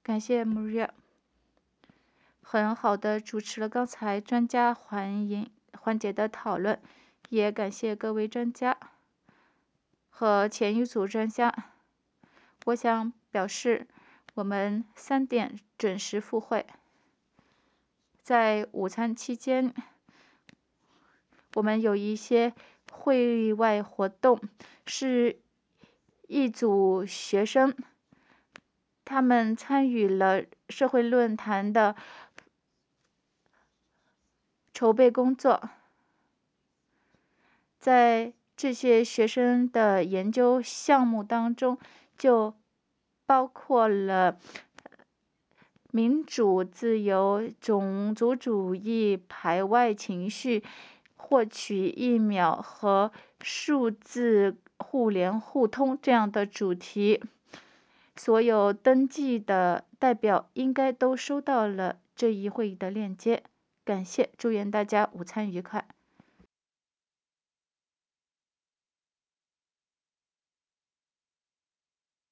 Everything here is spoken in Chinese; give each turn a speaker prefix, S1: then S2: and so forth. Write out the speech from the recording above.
S1: 感谢 Maria， 很好的主持了刚才专家环节的讨论，也感谢各位专家和前一组专家。我想表示，我们3点准时复会。在午餐期间，我们有一些会外活动，是一组学生，他们参与了社会论坛的筹备工作。在这些学生的研究项目当中，就包括了民主、自由、种族主义、排外情绪、获取疫苗和数字互联互通这样的主题。所有登记的代表应该都收到了这一会议的链接。感谢，祝愿大家午餐愉快。